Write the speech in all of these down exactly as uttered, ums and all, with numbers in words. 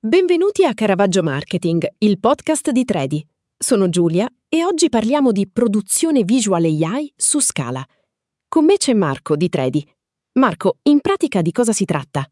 Benvenuti a Caravaggio Marketing, il podcast di Tredi. Sono Giulia e oggi parliamo di produzione visual A I su scala. Con me c'è Marco di Tredi. Marco, in pratica di cosa si tratta?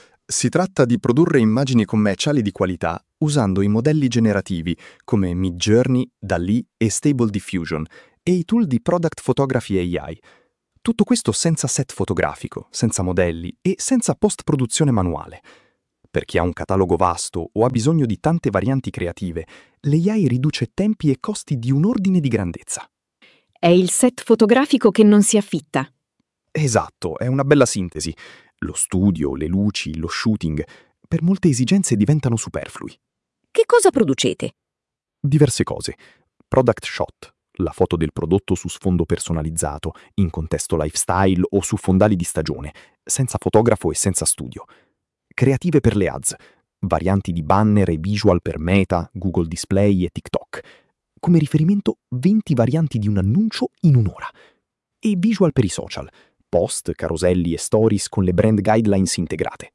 Si tratta di produrre immagini commerciali di qualità usando i modelli generativi come Midjourney, DALL-E e Stable Diffusion e i tool di Product Photography A I. Tutto questo senza set fotografico, senza modelli e senza post-produzione manuale. Per chi ha un catalogo vasto o ha bisogno di tante varianti creative, l'A I riduce tempi e costi di un ordine di grandezza. È il set fotografico che non si affitta. Esatto, è una bella sintesi. Lo studio, le luci, lo shooting, per molte esigenze diventano superflui. Che cosa producete? Diverse cose. Product shot, la foto del prodotto su sfondo personalizzato, in contesto lifestyle o su fondali di stagione, senza fotografo e senza studio. Creative per le ads, varianti di banner e visual per Meta, Google Display e TikTok. Come riferimento venti varianti di un annuncio in un'ora. E visual per i social, post, caroselli e stories con le brand guidelines integrate.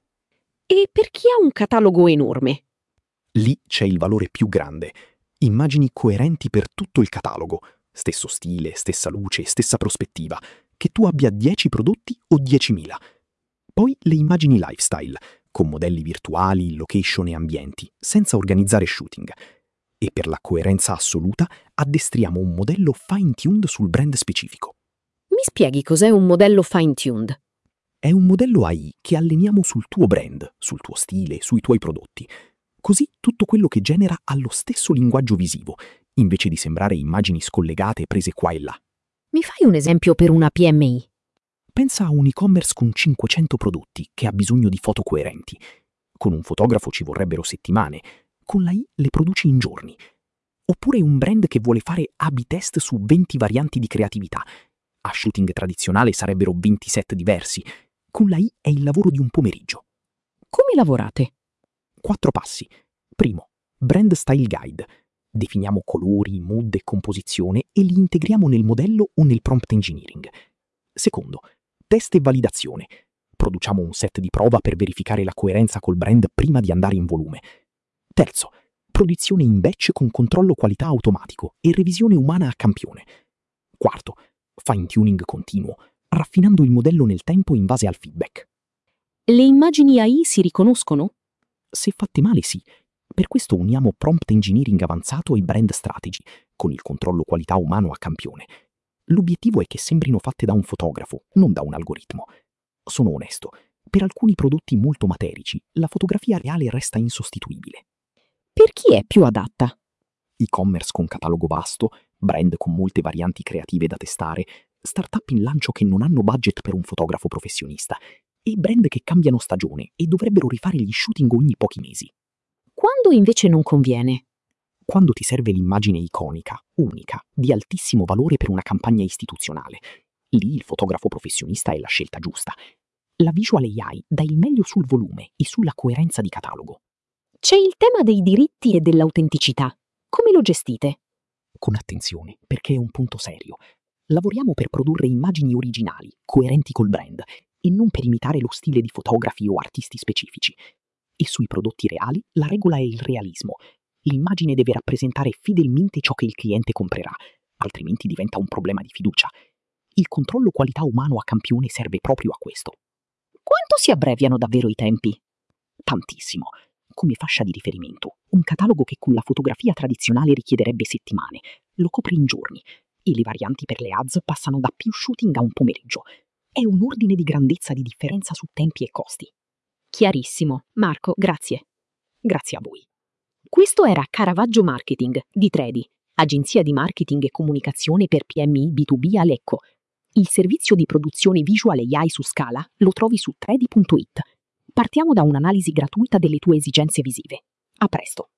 E per chi ha un catalogo enorme? Lì c'è il valore più grande. Immagini coerenti per tutto il catalogo. Stesso stile, stessa luce, stessa prospettiva. Che tu abbia dieci prodotti o diecimila. Poi le immagini lifestyle, con modelli virtuali, location e ambienti, senza organizzare shooting. E per la coerenza assoluta addestriamo un modello fine-tuned sul brand specifico. Mi spieghi cos'è un modello fine-tuned? È un modello A I che alleniamo sul tuo brand, sul tuo stile, sui tuoi prodotti. Così tutto quello che genera ha lo stesso linguaggio visivo, invece di sembrare immagini scollegate prese qua e là. Mi fai un esempio per una P M I? Pensa a un e-commerce con cinquecento prodotti che ha bisogno di foto coerenti. Con un fotografo ci vorrebbero settimane, con l'A I le produci in giorni. Oppure un brand che vuole fare A B test su venti varianti di creatività. A shooting tradizionale sarebbero venti set diversi. Con l'A I è il lavoro di un pomeriggio. Come lavorate? Quattro passi. Primo, brand style guide. Definiamo colori, mood e composizione e li integriamo nel modello o nel prompt engineering. Secondo, test e validazione. Produciamo un set di prova per verificare la coerenza col brand prima di andare in volume. Terzo, produzione in batch con controllo qualità automatico e revisione umana a campione. Quarto, fine-tuning continuo, raffinando il modello nel tempo in base al feedback. Le immagini A I si riconoscono? Se fatte male sì. Per questo uniamo prompt engineering avanzato e brand strategy, con il controllo qualità umano a campione. L'obiettivo è che sembrino fatte da un fotografo, non da un algoritmo. Sono onesto, per alcuni prodotti molto materici, la fotografia reale resta insostituibile. Per chi è più adatta? E-commerce con catalogo vasto, brand con molte varianti creative da testare, startup in lancio che non hanno budget per un fotografo professionista e brand che cambiano stagione e dovrebbero rifare gli shooting ogni pochi mesi. Quando invece non conviene? Quando ti serve l'immagine iconica, unica, di altissimo valore per una campagna istituzionale. Lì il fotografo professionista è la scelta giusta. La visual A I dà il meglio sul volume e sulla coerenza di catalogo. C'è il tema dei diritti e dell'autenticità. Come lo gestite? Con attenzione, perché è un punto serio. Lavoriamo per produrre immagini originali, coerenti col brand, e non per imitare lo stile di fotografi o artisti specifici. E sui prodotti reali la regola è il realismo. L'immagine deve rappresentare fedelmente ciò che il cliente comprerà, altrimenti diventa un problema di fiducia. Il controllo qualità umano a campione serve proprio a questo. Quanto si abbreviano davvero i tempi? Tantissimo. Come fascia di riferimento, un catalogo che con la fotografia tradizionale richiederebbe settimane, lo copre in giorni, e le varianti per le ads passano da più shooting a un pomeriggio. È un ordine di grandezza di differenza su tempi e costi. Chiarissimo. Marco, grazie. Grazie a voi. Questo era Caravaggio Marketing di Tredi, agenzia di marketing e comunicazione per P M I B due B a Lecco. Il servizio di produzione visual A I su scala lo trovi su tredi punto it. Partiamo da un'analisi gratuita delle tue esigenze visive. A presto!